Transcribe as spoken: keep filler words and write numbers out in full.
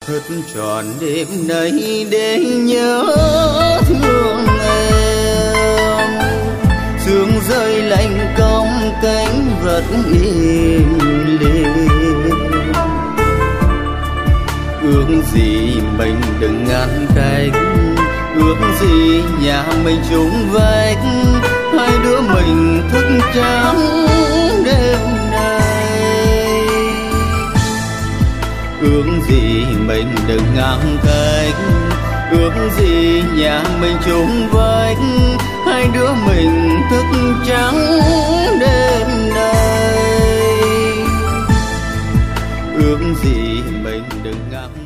thức trọn đêm nay để nhớ thương em. Sương rơi lạnh cong cánh vật im lìm. Ước gì mình đừng ngăn cách, ước gì nhà mình chung vách, hai đứa mình thức trắng đêm nay. Ước gì mình đừng ngăn cách, ước gì nhà mình chung vách, hai đứa mình thức trắng đêm nay. Ước gì mình đừng ngăn